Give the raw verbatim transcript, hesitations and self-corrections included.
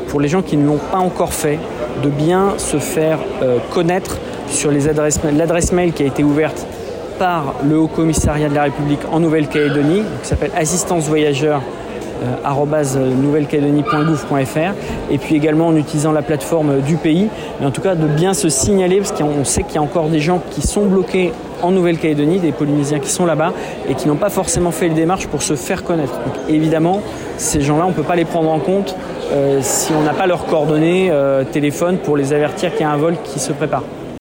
pour les gens qui ne l'ont pas encore fait, de bien se faire euh, connaître sur les adresses, l'adresse mail qui a été ouverte par le Haut Commissariat de la République en Nouvelle-Calédonie, qui s'appelle assistance voyageurs arobase nouvelle calédonie point gouv point f r, et puis également en utilisant la plateforme du pays, mais en tout cas de bien se signaler, parce qu'on sait qu'il y a encore des gens qui sont bloqués en Nouvelle-Calédonie, des Polynésiens qui sont là-bas et qui n'ont pas forcément fait les démarches pour se faire connaître. Donc évidemment, ces gens-là, on ne peut pas les prendre en compte euh, si on n'a pas leurs coordonnées euh, téléphone pour les avertir qu'il y a un vol qui se prépare.